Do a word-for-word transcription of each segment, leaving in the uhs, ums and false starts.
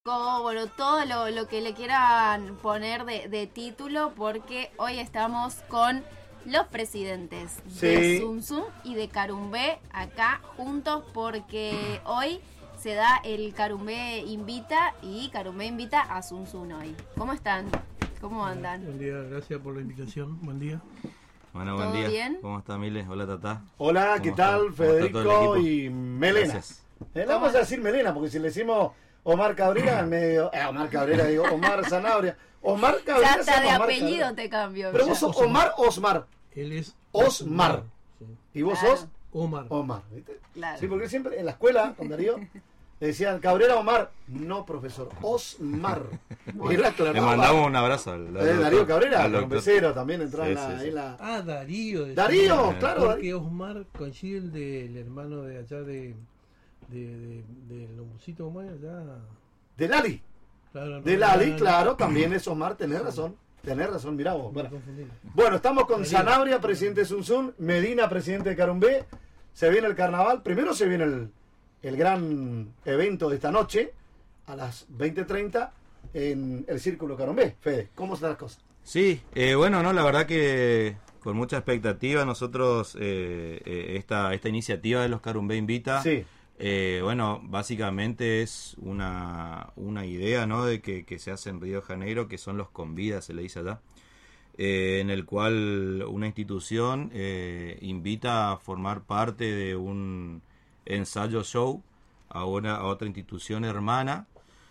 histórico, bueno, todo lo, lo que le quieran poner de, de título, porque hoy estamos con los presidentes sí. de Zum Zum y de Carumbé acá juntos, porque hoy se da el Carumbé Invita y Carumbé invita a Zum Zum hoy. ¿Cómo están? ¿Cómo andan? Buen día, gracias por la invitación. Buen día. Bueno, buen ¿Todo día. bien? ¿Cómo está Miles? Hola, Tata. Hola, ¿qué tal? Federico y Melena. Gracias. Eh, le vamos a decir Melena, porque si le decimos Omar Cabrera, en medio. Eh, Omar Cabrera, digo, Omar Sanabria. Omar Cabrera. Ya hasta de Omar apellido Cabrera. te cambio. Pero ya. vos sos Omar Osmar. Él es Osmar. Sí. ¿Y vos Claro. sos? Omar. Omar, ¿viste? Claro. Sí, porque siempre en la escuela, con Darío, le decían Cabrera Omar. No, profesor, Osmar. Y era claro, Le no, mandamos va. un abrazo al, al Eh, doctor, Darío Cabrera, al con doctor. Becero también entró Sí, en, la, sí, sí. en la. Ah, Darío. decía. Darío, claro. Porque Osmar coincide el del hermano de allá de. de. de. de Lombusito, ¿cómo es? Allá. De Lali. Claro, no, De no, Lali, no, no. claro, también es Omar, tenés razón. Tenés razón, mirá vos. Me Bueno, confundí. bueno, estamos con Darío. Sanabria, presidente de Zum Zum, Medina, presidente de Carumbé. Se viene el carnaval. Primero se viene el, el gran evento de esta noche, a las veinte treinta, en el Círculo Carumbé. Fede, ¿cómo están las cosas? Sí, eh, bueno, no, la verdad que con mucha expectativa nosotros eh, eh, esta esta iniciativa de los Carumbé Invita, Sí. eh, bueno, básicamente es una, una idea, ¿no? De que, que se hace en Río de Janeiro, que son los convidas, se le dice allá, eh, en el cual una institución eh, invita a formar parte de un ensayo show a, una, a otra institución hermana.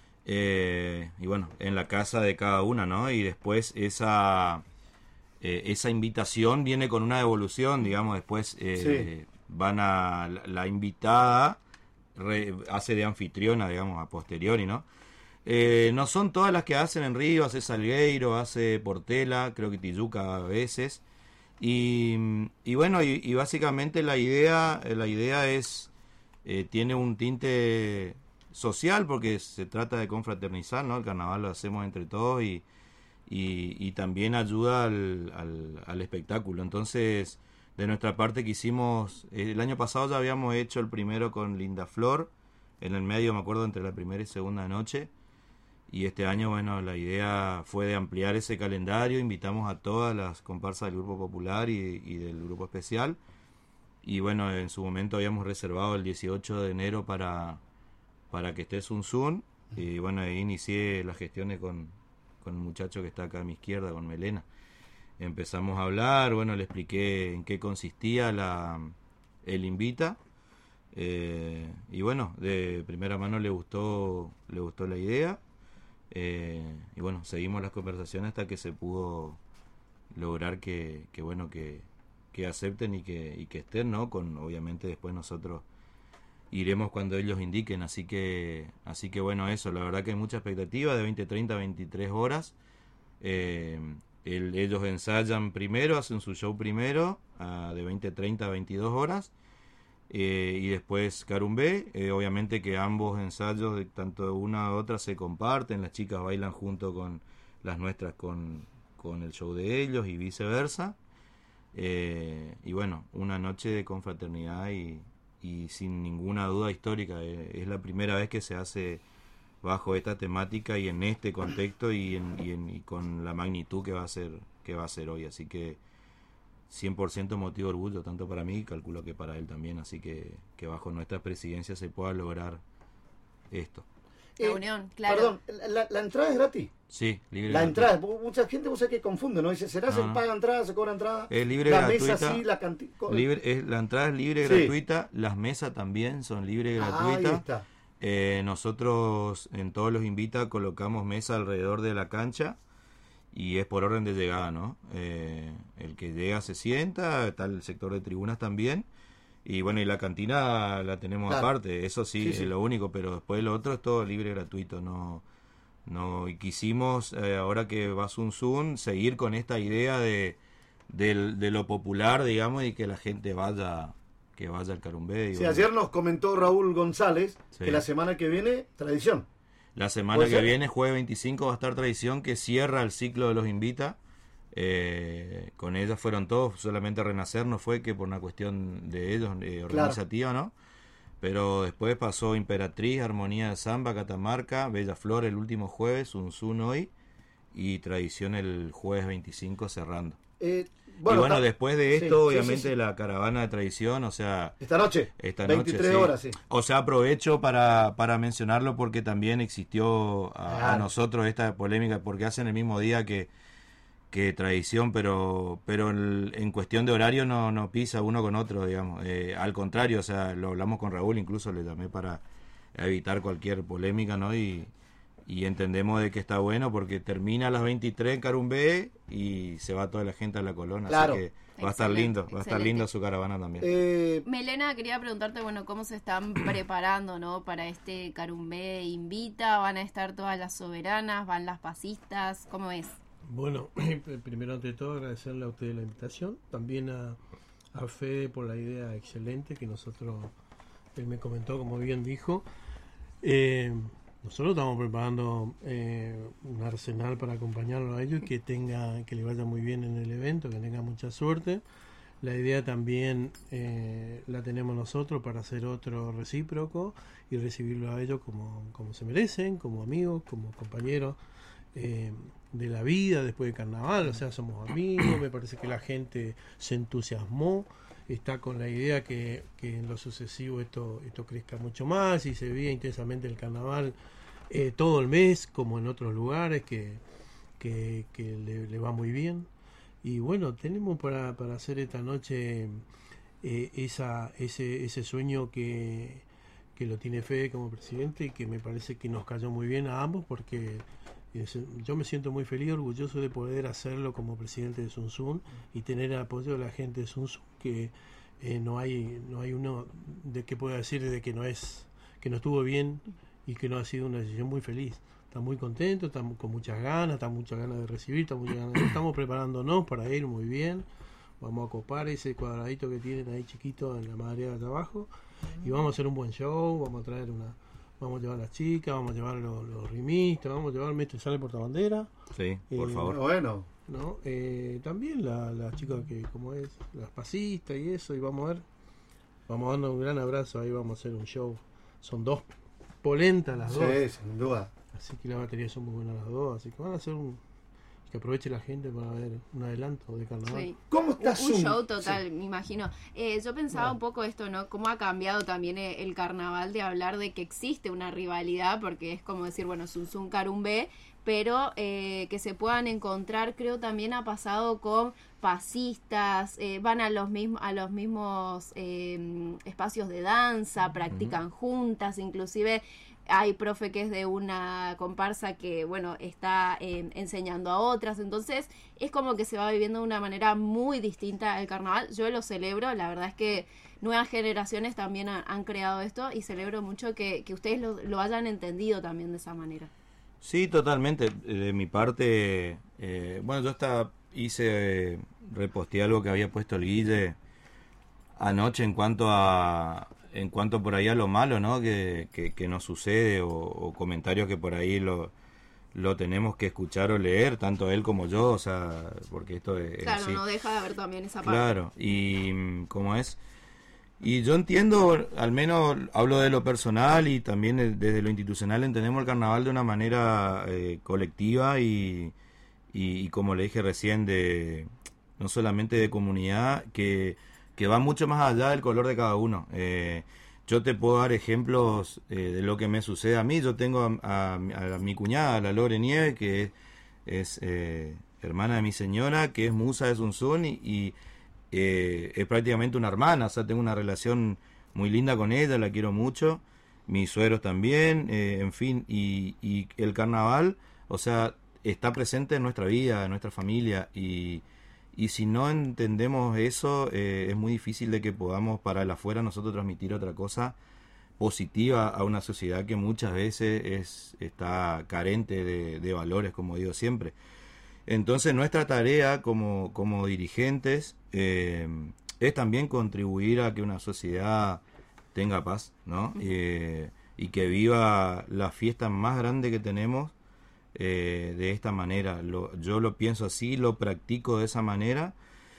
Eh, y bueno, en la casa de cada una, ¿no? Y después esa eh, esa invitación viene con una devolución, digamos, después eh, Sí. van a la, la invitada re- hace de anfitriona, digamos, a posteriori, ¿no? Eh, no son todas las que hacen en Río, hace Salgueiro, hace Portela, creo que Tijuca a veces. Y, y bueno, y, y básicamente la idea, la idea es, eh, tiene un tinte social porque se trata de confraternizar, ¿no? El carnaval lo hacemos entre todos y, y, y también ayuda al, al, al espectáculo. Entonces, de nuestra parte quisimos, el año pasado ya habíamos hecho el primero con Linda Flor, en el medio, me acuerdo, entre la primera y segunda noche. Y este año, bueno, la idea fue de ampliar ese calendario. Invitamos a todas las comparsas del Grupo Popular y, y del Grupo Especial. Y bueno, en su momento habíamos reservado el dieciocho de enero para, para que esté Zum Zum. Y bueno, ahí inicié las gestiones con, con el muchacho que está acá a mi izquierda, con Melena. Empezamos a hablar, bueno, le expliqué en qué consistía la, el invita. Eh, y bueno, de primera mano le gustó, le gustó la idea. Eh, y bueno, seguimos las conversaciones hasta que se pudo lograr que, que bueno, que, que acepten y que, y que estén, ¿no? Con, obviamente después nosotros iremos cuando ellos indiquen, así que, así que bueno, eso, la verdad que hay mucha expectativa, de veinte treinta a veintitrés horas. Eh, el, ellos ensayan primero, hacen su show primero, a, de veinte treinta a veintidós horas. Eh, y después Carumbé, eh, obviamente que ambos ensayos, de tanto de una a otra, se comparten, las chicas bailan junto con las nuestras con, con el show de ellos y viceversa. Eh, y bueno, una noche de confraternidad y, y sin ninguna duda histórica. Eh, es la primera vez que se hace bajo esta temática y en este contexto y, en, y, en, y con la magnitud que va a ser, que va a ser hoy, así que cien por ciento motivo de orgullo, tanto para mí, calculo que para él también, así que, que bajo nuestra presidencia se pueda lograr esto. La unión, claro. Perdón, la, la entrada es gratis. Sí, libre La gratuita. entrada, porque mucha gente vos sabés que confunde, ¿no? Dice, ¿será No, se no. paga entrada, se cobra entrada? Es libre la gratuita. mesa sí, la cantina. Libre, es, la entrada es libre Sí. gratuita, las mesas también son libre y Ah, ahí gratuitas. está. Eh, nosotros en todos los invita colocamos mesa alrededor de la cancha y es por orden de llegada, ¿no? Eh, el que llega se sienta, está el sector de tribunas también. Y bueno, y la cantina la tenemos Claro. aparte, eso sí, Sí, es sí. lo único, pero después lo otro es todo libre y gratuito, no, no, y quisimos, eh, ahora que va Zum Zum, seguir con esta idea de, del- de lo popular, digamos, y que la gente vaya, que vaya al Carumbé. y Sí, bueno, ayer nos comentó Raúl González Sí. que la semana que viene, tradición. La semana ¿Puede que ser? viene, jueves veinticinco, va a estar Tradición, que cierra el ciclo de los invita. Eh, con ellas fueron todos, solamente Renacer no fue, que por una cuestión de ellos, eh, organizativa, ¿no? Pero después pasó Imperatriz, Armonía de Samba, Catamarca, Bella Flor el último jueves, Sun Sun hoy y Tradición el jueves veinticinco cerrando. Eh, bueno, y bueno, ta- después de esto, sí, obviamente, sí, sí, sí. la caravana de Tradición, o sea... Esta noche, Esta veintitrés noche, sí. horas, sí. O sea, aprovecho para, para mencionarlo porque también existió a, a Claro. nosotros esta polémica, porque hacen el mismo día que, que Tradición, pero pero el- en cuestión de horario no, no pisa uno con otro, digamos. Eh, al contrario, o sea, lo hablamos con Raúl, incluso le llamé para evitar cualquier polémica, ¿no? Y, y entendemos de que está bueno porque termina a las veintitrés en Carumbé y se va toda la gente a la Colona, Claro. así que va a estar Excelente, lindo, va a estar excelente. linda su caravana también. Eh, Melena, quería preguntarte, bueno, cómo se están preparando, ¿no? Para este Carumbé Invita, ¿van a estar todas las soberanas, van las pasistas? ¿Cómo es? Bueno, primero ante todo agradecerle a ustedes la invitación, también a, a Fede por la idea excelente que nosotros, él me comentó, como bien dijo. Eh, nosotros estamos preparando eh, un arsenal para acompañarlo a ellos y que tenga, que le vaya muy bien en el evento, que tenga mucha suerte. La idea también eh, la tenemos nosotros para hacer otro recíproco y recibirlo a ellos como, como se merecen, como amigos, como compañeros eh, de la vida después del carnaval. O sea, somos amigos, me parece que la gente se entusiasmó, está con la idea que, que en lo sucesivo esto, esto crezca mucho más y se viva intensamente el carnaval eh, todo el mes, como en otros lugares que, que, que le, le va muy bien. Y bueno, tenemos para, para hacer esta noche eh, esa, ese, ese sueño que, que lo tiene Fede como presidente y que me parece que nos cayó muy bien a ambos porque es- yo me siento muy feliz, orgulloso de poder hacerlo como presidente de Sun Sun y tener el apoyo de la gente de Sun Sun, que eh, no hay no hay uno de que pueda decir de que no es que no estuvo bien y que no ha sido una decisión muy feliz. Está muy contento, estamos con muchas ganas, está muchas ganas de recibir, está muchas ganas, estamos preparándonos para ir muy bien. Vamos a copar ese cuadradito que tienen ahí chiquito en la madera de abajo y vamos a hacer un buen show, vamos a traer una, vamos a llevar a las chicas, vamos a llevar los, los rimistas, vamos a llevar Mestre Sale Portabandera, Sí, por eh, favor. bueno, ¿no? Eh, también la- las chicas que como es, las pasistas y eso, y vamos a ver, vamos a darnos un gran abrazo, ahí vamos a hacer un show. Son dos polentas las dos. sí, sin duda. Así que las baterías son muy buenas las dos, así que van a hacer un... que aproveche la gente para ver un adelanto de carnaval. Sí. ¿Cómo Un, está un Zoom? show total, me imagino. Eh, yo pensaba Bueno. un poco esto, ¿no? Cómo ha cambiado también el, el carnaval de hablar de que existe una rivalidad, porque es como decir, bueno, Sun Sun Carumbé, pero eh, que se puedan encontrar, creo también ha pasado con pasistas, eh, van a los mismos a los mismos eh, espacios de danza, practican juntas, inclusive hay profe que es de una comparsa que, bueno, está eh, enseñando a otras, entonces es como que se va viviendo de una manera muy distinta el carnaval. Yo lo celebro, la verdad es que nuevas generaciones también ha- han creado esto y celebro mucho que, que ustedes lo, lo hayan entendido también de esa manera. Sí, totalmente. De mi parte, eh, bueno, yo hasta hice, eh, reposteé algo que había puesto el Guille anoche en cuanto a, en cuanto por ahí a lo malo, ¿no? Que, que, que nos sucede o, o comentarios que por ahí lo, lo tenemos que escuchar o leer, tanto él como yo, o sea, porque esto es Claro, así. no deja de haber también esa parte. Claro, y mm, como es. Y yo entiendo, al menos hablo de lo personal y también eh, desde lo institucional, entendemos el carnaval de una manera eh, colectiva y, y, y como le dije recién, de no solamente de comunidad, que, que va mucho más allá del color de cada uno. Eh, yo te puedo dar ejemplos eh, de lo que me sucede a mí. Yo tengo a, a- a mi cuñada, la Lore Nieve, que es, es, eh, hermana de mi señora, que es musa de Sun Sun y, y eh, es prácticamente una hermana, o sea, tengo una relación muy linda con ella, la quiero mucho, mis suegros también, eh, en fin, y, y el carnaval, o sea, está presente en nuestra vida, en nuestra familia, y, y si no entendemos eso, eh, es muy difícil de que podamos para el afuera nosotros transmitir otra cosa positiva a una sociedad que muchas veces es está carente de, de valores, como digo siempre. Entonces nuestra tarea como, como dirigentes eh, es también contribuir a que una sociedad tenga paz, ¿no? Eh, y que viva la fiesta más grande que tenemos eh, de esta manera. Lo, yo lo pienso así, lo practico de esa manera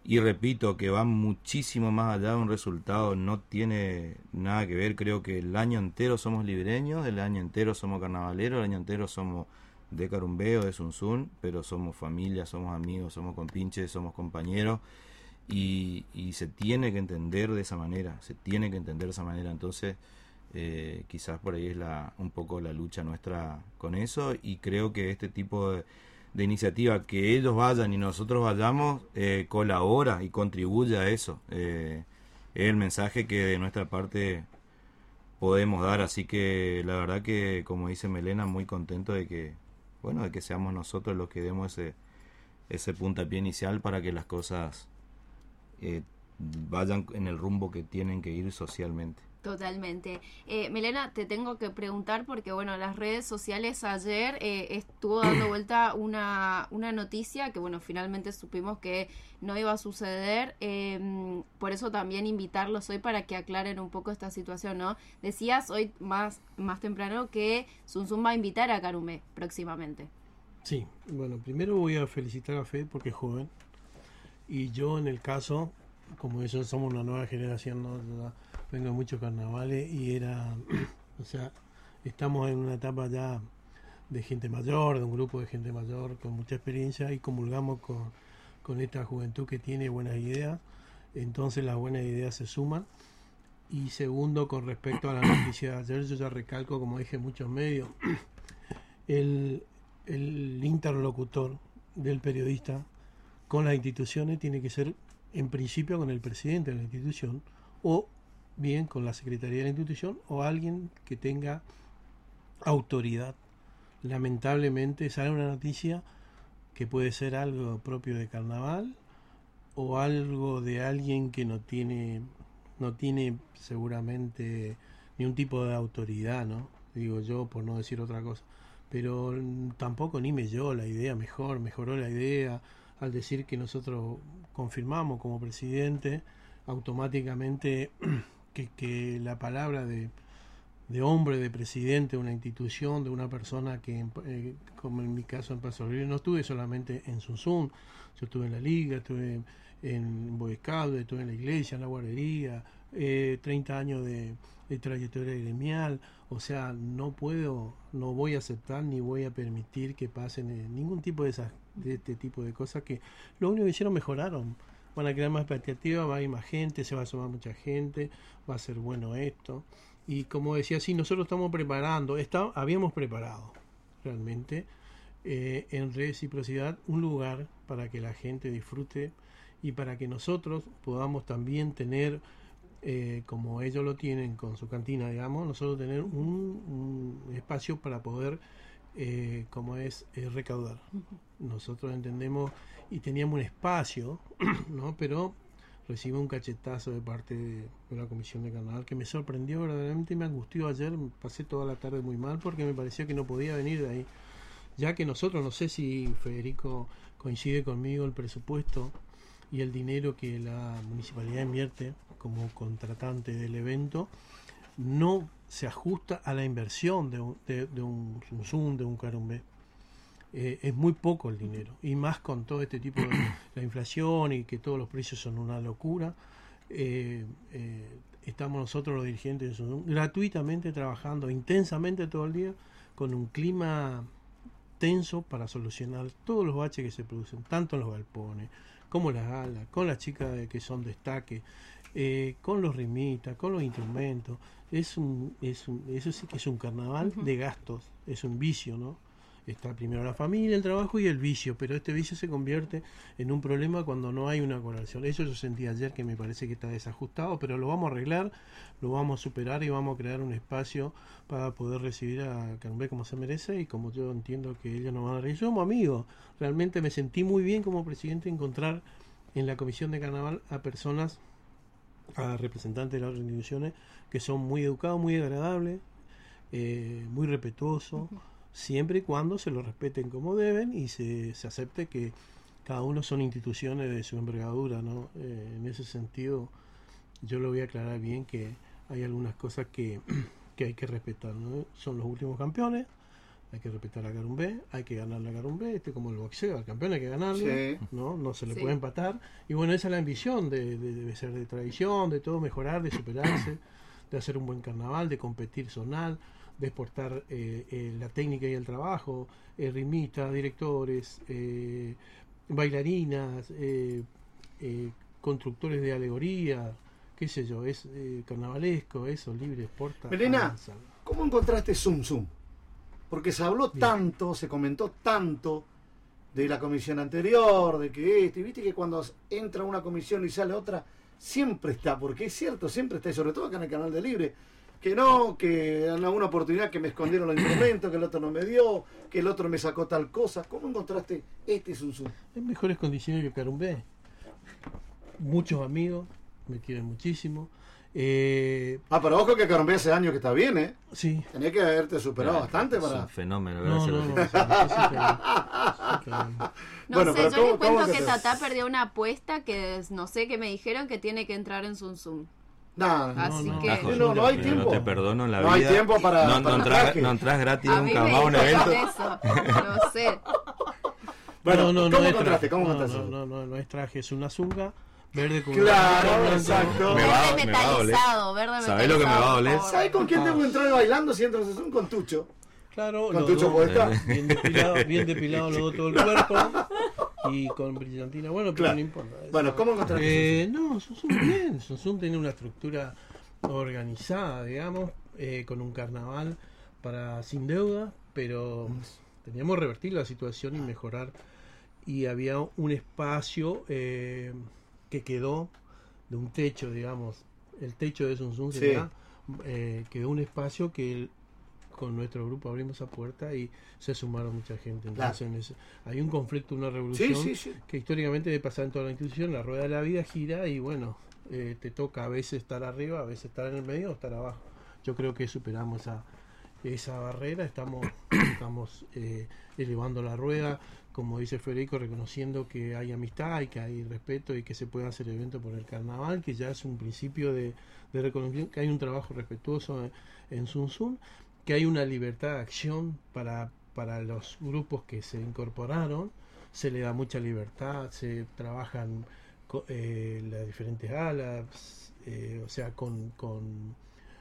y repito que va muchísimo más allá de un resultado, no tiene nada que ver. Creo que el año entero somos libreños, el año entero somos carnavaleros, el año entero somos de Carumbé o de Sunsun, pero somos familia, somos amigos, somos compinches, somos compañeros, y, y se tiene que entender de esa manera, se tiene que entender de esa manera. Entonces eh, quizás por ahí es la un poco la lucha nuestra con eso, y creo que este tipo de de iniciativa, que ellos vayan y nosotros vayamos, eh, colabora y contribuye a eso. Eh, es el mensaje que de nuestra parte podemos dar, así que la verdad que, como dice Melena, muy contento de que, bueno, de que seamos nosotros los que demos ese, ese puntapié inicial para que las cosas eh, vayan en el rumbo que tienen que ir socialmente. Totalmente. Eh, Melena, te tengo que preguntar porque, bueno, las redes sociales ayer eh, estuvo dando vuelta una, una noticia que, bueno, finalmente supimos que no iba a suceder. Eh, por eso también invitarlos hoy para que aclaren un poco esta situación, ¿no? Decías hoy más, más temprano que Sunsun va a invitar a Carumbé próximamente. Sí, bueno, primero voy a felicitar a Fede porque es joven. Y yo, en el caso, como ellos somos una nueva generación, ¿no? Ya vengo de muchos carnavales y era, o sea, estamos en una etapa ya de gente mayor, de un grupo de gente mayor con mucha experiencia, y comulgamos con, con esta juventud que tiene buenas ideas. Entonces las buenas ideas se suman. Y segundo, con respecto a la noticia de ayer, yo ya recalco, como dije en muchos medios, el, el interlocutor del periodista con las instituciones tiene que ser, en principio, con el presidente de la institución, o bien con la secretaría de la institución, o alguien que tenga autoridad. Lamentablemente sale una noticia que puede ser algo propio de carnaval o algo de alguien que no tiene no tiene seguramente ni un tipo de autoridad, ¿no? Digo yo, por no decir otra cosa, pero tampoco ni mejoró la idea, mejor mejoró la idea al decir que nosotros confirmamos como presidente automáticamente que, que la palabra de, de hombre, de presidente de una institución, de una persona que, eh, como en mi caso en Paso Libre, no estuve solamente en Sunsun, yo estuve en la Liga, estuve en Boy Scout, estuve en la iglesia, en la guardería, eh, treinta años de, de trayectoria gremial. O sea, no puedo, no voy a aceptar ni voy a permitir que pasen eh, ningún tipo de, esas, de este tipo de cosas que lo único que hicieron mejoraron. Van a crear más expectativa, va a ir más gente, se va a sumar mucha gente, va a ser bueno esto. Y como decía, sí, nosotros estamos preparando, está, habíamos preparado realmente eh, en reciprocidad un lugar para que la gente disfrute y para que nosotros podamos también tener, eh, como ellos lo tienen con su cantina, digamos, nosotros tener un, un espacio para poder, eh, como es, eh, recaudar. Nosotros entendemos y teníamos un espacio, ¿no? Pero recibí un cachetazo de parte de, de la Comisión de Carnaval que me sorprendió verdaderamente y me angustió ayer. Pasé toda la tarde muy mal porque me pareció que no podía venir de ahí, ya que nosotros, no sé si Federico coincide conmigo, el presupuesto y el dinero que la municipalidad invierte como contratante del evento no se ajusta a la inversión de un, de, de un Sunsun, de un Carumbé. Eh, es muy poco el dinero, y más con todo este tipo de la inflación y que todos los precios son una locura. Eh, eh, estamos nosotros los dirigentes de Sunsun gratuitamente trabajando intensamente todo el día con un clima tenso para solucionar todos los baches que se producen, tanto en los galpones como las alas, con las chicas de, que son destaque, eh, con los rimitas, con los instrumentos. Es un, es un, eso sí que es un carnaval de gastos, es un vicio, ¿no? Está primero la familia, el trabajo y el vicio, pero este vicio se convierte en un problema cuando no hay una colaboración. Eso yo sentí ayer, que me parece que está desajustado, pero lo vamos a arreglar, lo vamos a superar y vamos a crear un espacio para poder recibir a Carumbé como se merece y como yo entiendo que ellos nos van a recibir. Somos amigos, realmente me sentí muy bien como presidente encontrar en la Comisión de Carnaval a personas, a representantes de las otras instituciones que son muy educados, muy agradables, eh, muy respetuosos, siempre y cuando se lo respeten como deben y se, se acepte que cada uno son instituciones de su envergadura, ¿no? Eh, en ese sentido, yo lo voy a aclarar bien que hay algunas cosas que, que hay que respetar, ¿no? Son los últimos campeones, hay que respetar a Carumbé, hay que ganarle a Carumbé, este como el boxeo, al campeón hay que ganarle, Sí. no no se le Sí. puede empatar, y bueno, esa es la ambición de, de, de ser de tradición, de todo mejorar, de superarse, de hacer un buen carnaval, de competir zonal, de exportar eh, eh, la técnica y el trabajo, eh, rimistas, directores, eh, bailarinas, eh, eh, constructores de alegoría, qué sé yo, es eh, carnavalesco, eso, libre, exporta. Melena, avanza. ¿cómo encontraste Zoom Zoom? Porque se habló Bien. tanto, se comentó tanto de la comisión anterior, de que este, y viste que cuando entra una comisión y sale otra, siempre está, porque es cierto, siempre está, y sobre todo acá en el canal de Libre, que no, que en alguna oportunidad que me escondieron los instrumentos, que el otro no me dio, que el otro me sacó tal cosa. ¿Cómo encontraste este Zoom Zoom? En mejores condiciones que Carumbé. Muchos amigos, me quieren muchísimo. Eh, Ah, pero ojo que Carumbé hace años que está bien, ¿eh? sí. Tenés que haberte superado bastante Es para... un fenómeno, No, gracias. no, no. sí, sí, sí, sí, sí. No Bueno, sé, pero yo ¿cómo- les cuento cómo se que te- Tatá perdió una apuesta que es- no sé, que me dijeron que tiene que entrar en Zoom Zoom. Nada, No, Así no, que- Tajo, No, no hay yo tiempo. No te perdono en la No hay vida. tiempo para- No, para no, el entras, traje. no entras gratis A mí nunca me más a un dijeron evento. eso, lo sé. Bueno, no, no, ¿cómo no es encontraste? traje. ¿Cómo no, encontraste? no, no, no, no es traje, es una zunga verde con Claro, una blanca. exacto. Me va- Verde me va a doler. metalizado, verde ¿Sabés lo que me va a metalizado, doler? por favor. ¿Sabes con quién Ah. tengo que entrar bailando si entro en Zoom? Con Tucho. Claro, Con los Tucho dos, Podestá. bien depilado, bien depilado los dos todo el cuerpo y con brillantina. Bueno, pero Claro. no importa. eso. Bueno, ¿cómo encontraste Eh, no, Sunsun bien. Sunsun tiene una estructura organizada, digamos, eh, con un carnaval para sin deuda, pero teníamos que revertir la situación y mejorar. Y había un espacio eh, que quedó de un techo, digamos, el techo de Sunsun Sí. eh, quedó un espacio que el- con nuestro grupo abrimos esa puerta y se sumaron mucha gente. Entonces en ese- hay un conflicto, una revolución Sí, sí, sí. que históricamente debe pasar en toda la institución. La rueda de la vida gira y bueno, eh, te toca a veces estar arriba, a veces estar en el medio o estar abajo. Yo creo que superamos esa, esa barrera, estamos, estamos eh, elevando la rueda, como dice Federico, reconociendo que hay amistad y que hay respeto y que se puede hacer eventos por el carnaval, que ya es un principio de, de reconocimiento, que hay un trabajo respetuoso en, en Sun Sun, que hay una libertad de acción para, para los grupos que se incorporaron, se le da mucha libertad, se trabajan co- eh, las diferentes alas, eh, o sea, con, con,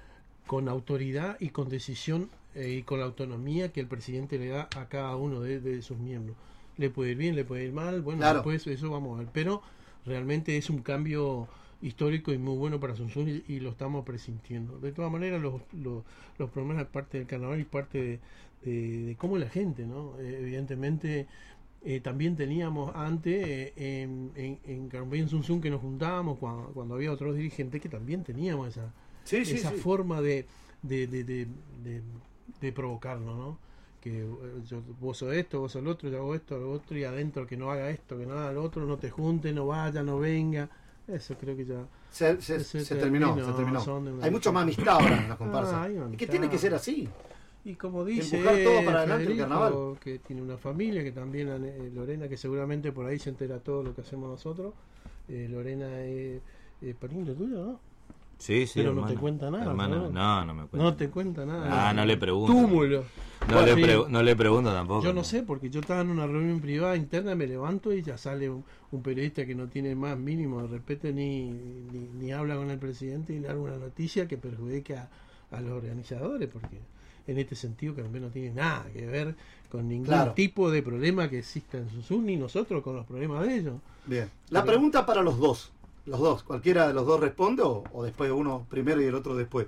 con autoridad y con decisión eh, y con la autonomía que el presidente le da a cada uno de, de sus miembros. Le puede ir bien, le puede ir mal, bueno, Claro. después eso vamos a ver, pero realmente es un cambio histórico y muy bueno para Sun Sun y, y lo estamos presintiendo. De todas maneras, los, los, los problemas parte del carnaval y parte de, de, de cómo la gente, ¿no? Eh, evidentemente, eh, también teníamos antes eh, en, en, en Carumbé y en Sun Sun que nos juntábamos cuando, cuando había otros dirigentes que también teníamos esa, Sí, sí, esa sí. forma de, de, de, de, de, de provocarnos, ¿no? Que eh, yo, vos sos esto, vos sos lo otro, yo hago esto, lo otro, y adentro que no haga esto, que no haga lo otro, no te junte, no vaya, no venga. Eso creo que ya... Se, se- Se se terminó, terminó, se terminó. son de una- Hay mucho más amistad ahora en las comparsas. Ah, hay una Es que amistad. tiene que ser así. Y como dice Empujar todo para adelante el Federico, carnaval. que tiene una familia, que también eh, Lorena, que seguramente por ahí se entera todo lo que hacemos nosotros. Eh, Lorena es eh, pariente tuyo, ¿no? Sí, sí. Pero no hermano. te cuenta nada, Hermano, ¿no? no, no me cuenta. No te cuenta nada. Ah, no le pregunto. Túmulo. No, le Sí. pre- no le pregunto tampoco. Yo no sé, porque yo estaba en una reunión privada interna, me levanto y ya sale un, un periodista que no tiene más mínimo de respeto ni, ni, ni habla con el presidente y le da una noticia que perjudique a, a los organizadores, porque en este sentido que no tiene nada que ver con ningún Claro. tipo de problema que exista en Sunsun ni nosotros con los problemas de ellos. Bien. La pregunta para los dos. Los dos. Cualquiera de los dos responde o, o después uno primero y el otro después.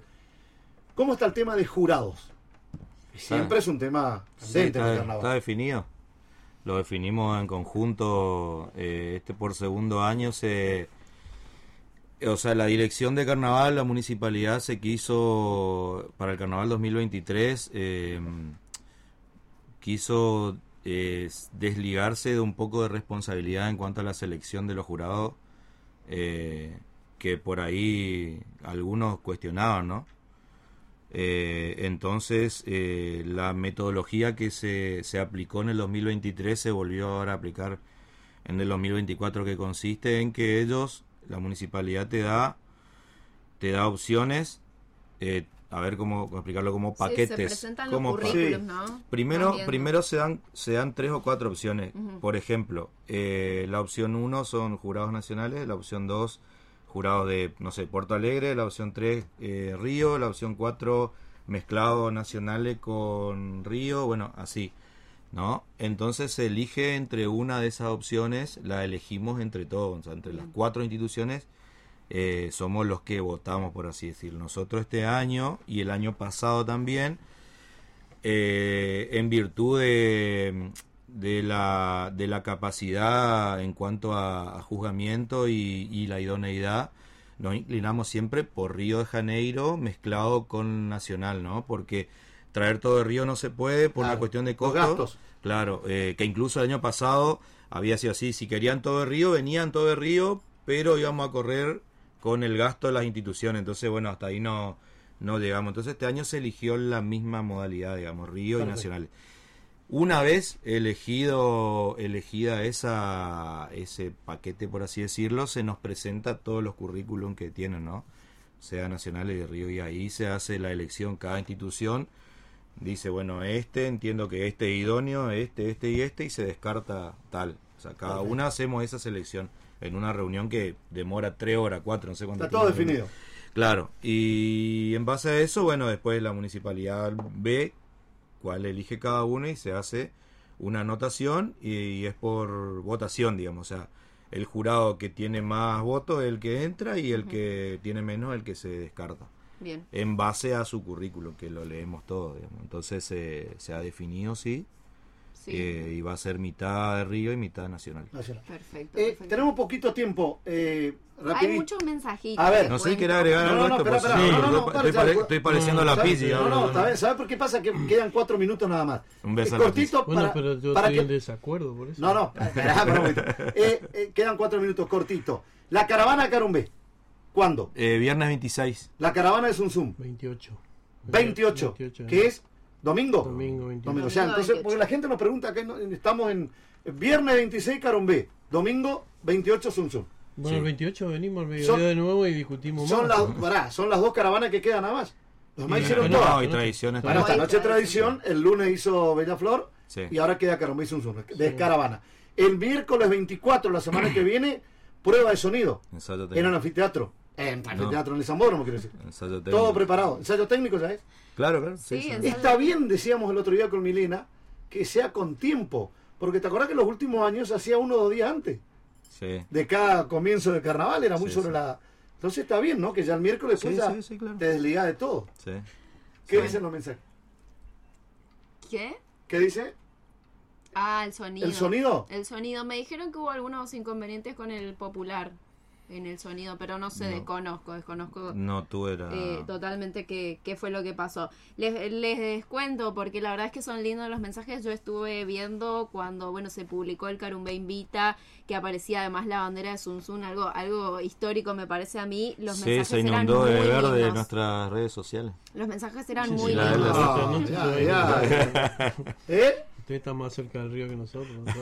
¿Cómo está el tema de jurados? Siempre es un tema Sí, candente en el está, carnaval. está definido. Lo definimos en conjunto. eh, este por segundo año se. O sea, la dirección de carnaval, la municipalidad se quiso. Para el carnaval dos mil veintitrés, eh, quiso eh, desligarse de un poco de responsabilidad en cuanto a la selección de los jurados. eh, que por ahí algunos cuestionaban, ¿no? Eh, entonces, eh, la metodología que se, se aplicó en el dos mil veintitrés se volvió ahora a aplicar en el dos mil veinticuatro, que consiste en que ellos, la municipalidad te da, te da opciones, eh, a ver cómo, cómo explicarlo, como Sí, paquetes. se presentan los como pa- currículums, Sí. ¿no? Primero, Van viendo. primero se dan, se dan tres o cuatro opciones. Ujú. Por ejemplo, eh, la opción uno son jurados nacionales, la opción dos jurados de, no sé, Porto Alegre, la opción tres eh, Río, la opción cuatro mezclados nacionales con Río, bueno, así, ¿no? Entonces se elige entre una de esas opciones, la elegimos entre todos, o sea, entre las cuatro instituciones. Eh, somos los que votamos, por así decirlo. Nosotros este año y el año pasado también, eh, en virtud de, de, la, de la capacidad en cuanto a, a juzgamiento y, y la idoneidad, nos inclinamos siempre por Río de Janeiro mezclado con Nacional, ¿no? Porque traer todo de Río no se puede por Claro, una cuestión de los costos. gastos. Claro, eh, que incluso el año pasado había sido así. Si querían todo de Río, venían todo de Río, pero íbamos a correr con el gasto de las instituciones. Entonces, bueno, hasta ahí no, no llegamos. Entonces, este año se eligió la misma modalidad, digamos, Río Perfecto. y Nacional. Una vez elegido elegida esa ese paquete, por así decirlo, se nos presenta todos los currículum que tienen, ¿no? Sea nacionales de Río, y ahí se hace la elección. Cada institución dice, bueno, este, entiendo que este es idóneo, este, este y este, y se descarta tal. O sea, cada Perfecto. una hacemos esa selección en una reunión que demora tres horas, cuatro, no sé cuánto Está todo tiempo. definido. Claro, y en base a eso, bueno, después la municipalidad ve cuál elige cada uno y se hace una anotación y, y es por votación, digamos. O sea, el jurado que tiene más votos es el que entra y el Ujú. que tiene menos es el que se descarta. Bien. En base a su currículum, que lo leemos todo, digamos. Entonces eh, se ha definido, sí, Sí. eh, y va a ser mitad de Río y mitad nacional. Nacional. Perfecto. Eh, perfecto. tenemos poquito tiempo. Eh, Hay rapidito. muchos mensajitos. A ver. te No sé si cuento. quiere agregar No, algo no, a no, esto, espera, pues, espera, sí, no, no, no, estoy, espera, pare- ya, estoy pareciendo la ¿Sabes? pizzi. No, ahora. no, está bien. ¿Sabes por qué pasa? Que quedan cuatro minutos nada más. Un beso Eh, a la cortito Bueno, para, pero yo para estoy en que... desacuerdo por eso. No, no, espera, espera un momento. Eh, eh, quedan cuatro minutos, cortito. La caravana a Carumbé. ¿Cuándo? Eh, viernes veintiséis. La caravana de Zum Zum. veintiocho. veintiocho. veintiocho, ¿Qué es? ¿Domingo? Domingo veintiocho. Domingo. O sea, Domingo entonces, veintiocho. porque la gente nos pregunta que no- estamos en viernes veintiséis Carumbé, domingo veintiocho Zum Zum. Bueno, Sí. el veintiocho venimos al mediodía Son- de nuevo y discutimos Son más. las, pará, son las dos caravanas que quedan nada más. Los demás Y- hicieron bueno, todas. No, y tradiciones. Bueno, esta Hoy noche tradición. tradición, el lunes hizo Bellaflor Sí. y ahora queda Carumbé y Zum Zum, de caravana. El miércoles veinticuatro, la semana que viene, prueba de sonido Ensayo en el técnico. anfiteatro. En el anfiteatro, en el Sambódromo, quiero decir. Ensayo técnico. Todo preparado. Ensayo técnico, ¿sabes? Claro, claro. Sí, Sí, sí. ensayo- Está bien, decíamos el otro día con Milena, que sea con tiempo. Porque te acordás que en los últimos años se hacía uno o dos días antes Sí. de cada comienzo de carnaval, era muy Sí, sobre sí. la... Entonces está bien, ¿no? Que ya el miércoles Sí, pues ya sí, sí, claro. te desligás de todo. Sí. ¿Qué Sí. dicen los mensajes? ¿Qué? ¿Qué dice? Ah, el sonido. ¿El sonido? El sonido. Me dijeron que hubo algunos inconvenientes con el popular en el sonido, pero no sé, No. desconozco, desconozco No, tú eras. eh, totalmente qué, qué fue lo que pasó. Les, les descuento porque la verdad es que son lindos los mensajes. Yo estuve viendo cuando, bueno, se publicó el Carumbé Invita, que aparecía además la bandera de Zum Zum, algo, algo histórico me parece a mí. Los Sí, mensajes se eran inundó de muy verde lindos. nuestras redes sociales. Los mensajes eran Sí, sí, muy la de lindos. la- No, ya, no, ya. ¿Eh? Usted está más cerca del río que nosotros. ¿no?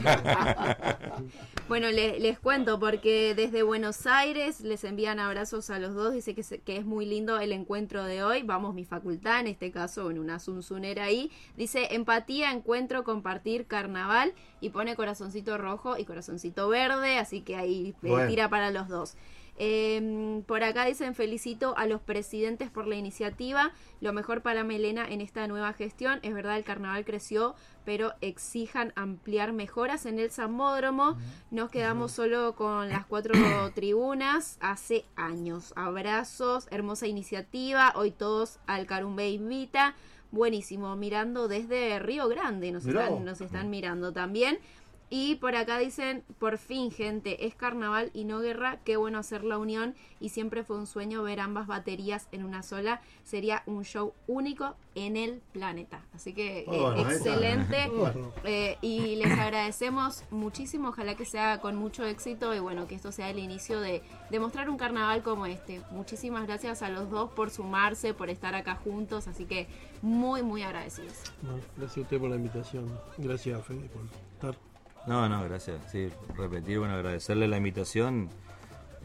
Bueno, le- les cuento porque desde Buenos Aires les envían abrazos a los dos. Dice que, se- que es muy lindo el encuentro de hoy. Vamos, mi facultad, en este caso, en una zunzunera ahí. Dice empatía, encuentro, compartir, carnaval. Y pone corazoncito rojo y corazoncito verde. Así que ahí eh, Bueno. tira para los dos. Eh, por acá dicen felicito a los presidentes por la iniciativa, lo mejor para Milena en esta nueva gestión. Es verdad, el carnaval creció, pero exijan ampliar mejoras en el Sambódromo. Nos quedamos solo con las cuatro tribunas hace años. Abrazos, hermosa iniciativa, hoy todos al Carumbé Invita. Buenísimo, mirando desde Río Grande, nos Mirá están, vos. nos están mirando también. Y por acá dicen, por fin, gente, es carnaval y no guerra, qué bueno hacer la unión y siempre fue un sueño ver ambas baterías en una sola, sería un show único en el planeta. Así que eh, Bueno, ahí está. excelente. Bueno. Eh, y les agradecemos muchísimo, ojalá que sea con mucho éxito y bueno, que esto sea el inicio de, de mostrar un carnaval como este. Muchísimas gracias a los dos por sumarse, por estar acá juntos, así que muy, muy agradecidos. Bueno, gracias a usted por la invitación. Gracias a Fede por estar. No, no, gracias. Sí, repetir, bueno, agradecerle la invitación.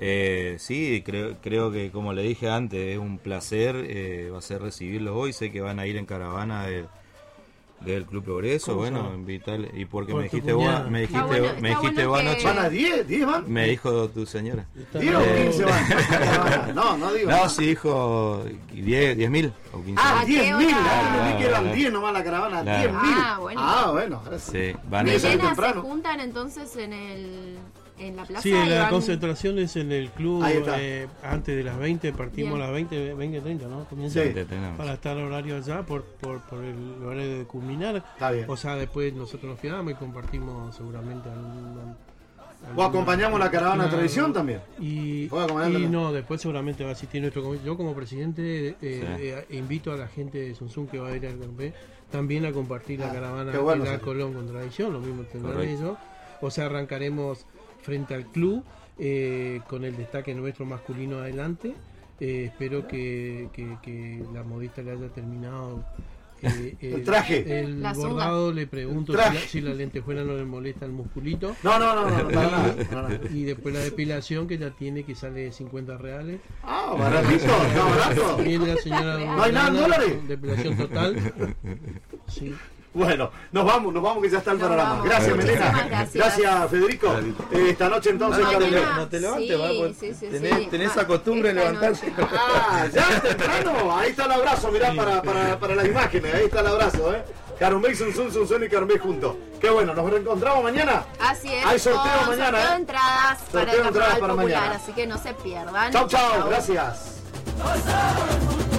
Eh, sí, creo, creo que como le dije antes, es un placer, eh, va a ser recibirlos hoy. Sé que van a ir en caravana de, del Club Progreso, bueno, invitarle. Y porque Por me tu dijiste cuñada. vos, me Está dijiste, bueno- me está dijiste bueno vos que- anoche, ¿Van a diez? ¿diez van? me dijo tu señora. ¿diez o Eh, quince van? No, no digo. No, sí dijo diez mil o quince Ah, ¿A qué diez mil. hora? Ah, entendí que eran diez nomás la caravana. Claro. diez mil. Ah, bueno. Ah, bueno. ahora sí. Sí, van a Tiene que ser ir. Milena, se temprano. juntan entonces en el en la plaza Sí, y la van- concentración es en el club Ahí está. eh, antes de las veinte, partimos Bien. a las veinte, veinte, treinta, ¿no? Comienza Sí. Te tenemos. para estar al horario allá por, por, por el horario de culminar. Está bien. O sea, después nosotros nos quedamos y compartimos seguramente algún... O acompañamos la caravana de Claro. tradición también. Y, Puedo acompañarla. y no, después seguramente va a asistir nuestro comité. Yo como presidente eh, Sí. eh, invito a la gente de Sunsun que va a ir al Carumbé también a compartir Ah, la caravana qué bueno, de la sí. Colón con tradición, lo mismo tendrán Correcto. ellos. O sea, arrancaremos frente al club eh, con el destaque nuestro masculino adelante. Eh, espero que, que, que la modista le haya terminado eh, El traje. El La zunga. bordado, le pregunto El si traje. la, si la lentejuela no le molesta el musculito. No, no, no, no, para nada, para nada. Y después la depilación que ya tiene, que sale cincuenta reales. Ah, baratito, está barato. Viene la señora ¿No hay nada en Dana, dólares? depilación total. Sí. Bueno, nos vamos, nos vamos que ya está el Nos panorama. vamos. Gracias, Muchísimas Melena. gracias. Federico. Eh, esta noche entonces. Mañana- Carmen. no te levantes, sí, va, pues, sí, sí, tenés- sí. tenés Va, esa costumbre de esta levantarse. noche. Ah, ya temprano. Ahí está el abrazo, mirá, para, para, para las imágenes. Ahí está el abrazo, ¿eh? Carumbé y Sunsun, Sunsun y Carumbé juntos. Qué bueno, nos reencontramos mañana. Así es. Hay sorteo con mañana, sorteo ¿eh? de entradas Sorteo para de el entradas Carnaval para Popular, mañana. así que no se pierdan. Chau, chau. Gracias.